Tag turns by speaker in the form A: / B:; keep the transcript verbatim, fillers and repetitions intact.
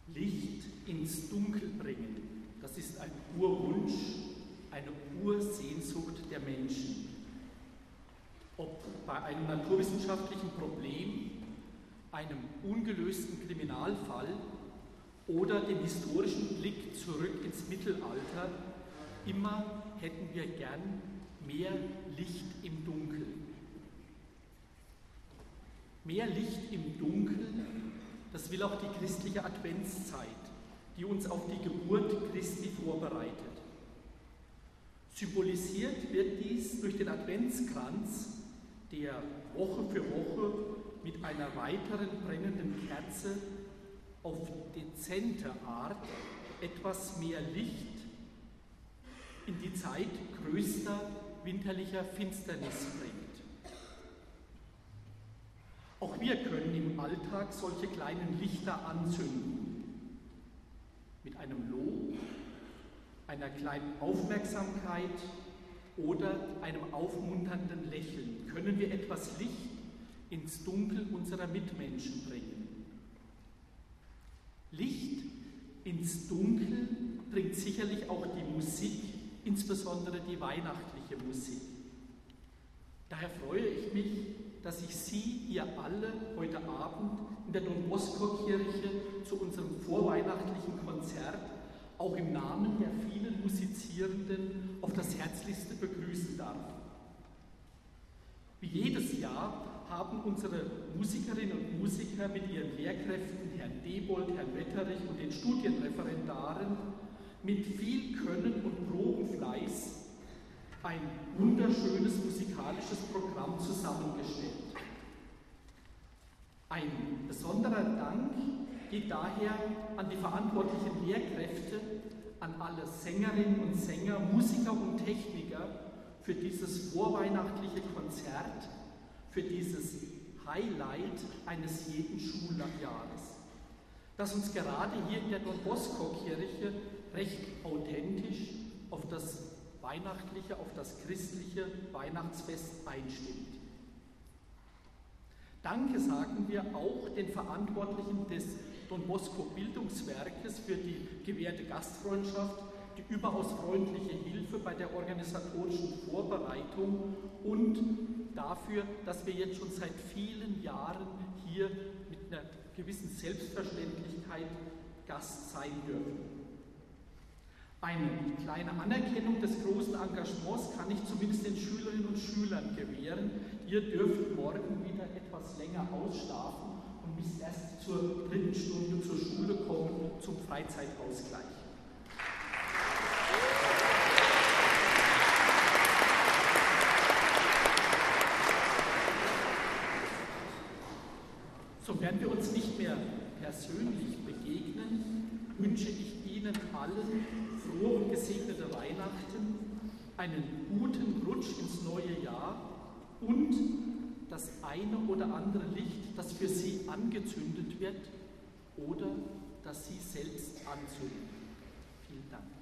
A: Licht ins Dunkel bringen, das ist ein Urwunsch, eine Ursehnsucht der Menschen. Ob bei einem naturwissenschaftlichen Problem, einem ungelösten Kriminalfall oder dem historischen Blick zurück ins Mittelalter, immer hätten wir gern mehr Licht im Dunkeln. Mehr Licht im Dunkeln, das will auch die christliche Adventszeit, die uns auf die Geburt Christi vorbereitet. Symbolisiert wird dies durch den Adventskranz, der Woche für Woche mit einer weiteren brennenden Kerze auf dezente Art etwas mehr Licht in die Zeit größter winterlicher Finsternis bringt. Auch wir können im Alltag solche kleinen Lichter anzünden. Mit einem Lob, einer kleinen Aufmerksamkeit oder einem aufmunternden Lächeln können wir etwas Licht ins Dunkel unserer Mitmenschen bringen. Licht ins Dunkel bringt sicherlich auch die Musik, insbesondere die weihnachtliche Musik. Daher freue ich mich, dass ich Sie hier alle heute Abend in der Don Bosco Kirche zu unserem vorweihnachtlichen Konzert auch im Namen der vielen Musizierenden auf das Herzlichste begrüßen darf. Wie jedes Jahr haben unsere Musikerinnen und Musiker mit ihren Lehrkräften, Herrn Debold, Herrn Wetterich und den Studienreferendaren mit viel Können und Probenfleiß ein wunderschönes musikalisches Programm zusammengestellt. Ein besonderer Dank geht daher an die verantwortlichen Lehrkräfte, an alle Sängerinnen und Sänger, Musiker und Techniker für dieses vorweihnachtliche Konzert, für dieses Highlight eines jeden Schuljahres, das uns gerade hier in der Don Bosco Kirche recht authentisch auf das weihnachtliche, auf das christliche Weihnachtsfest einstimmt. Danke sagen wir auch den Verantwortlichen des Don Bosco Bildungswerkes für die gewährte Gastfreundschaft, die überaus freundliche Hilfe bei der organisatorischen Vorbereitung und dafür, dass wir jetzt schon seit vielen Jahren hier mit einer gewissen Selbstverständlichkeit Gast sein dürfen. Eine kleine Anerkennung des großen Engagements kann ich zumindest den Schülerinnen und Schülern gewähren. Ihr dürft morgen wieder etwas länger ausschlafen und müsst erst zur dritten Stunde zur Schule kommen, zum Freizeitausgleich. Sofern wir uns nicht mehr persönlich begegnen, wünsche ich Ihnen allen frohe und gesegnete Weihnachten, einen guten Rutsch ins neue Jahr und das eine oder andere Licht, das für Sie angezündet wird oder das Sie selbst anzünden. Vielen Dank.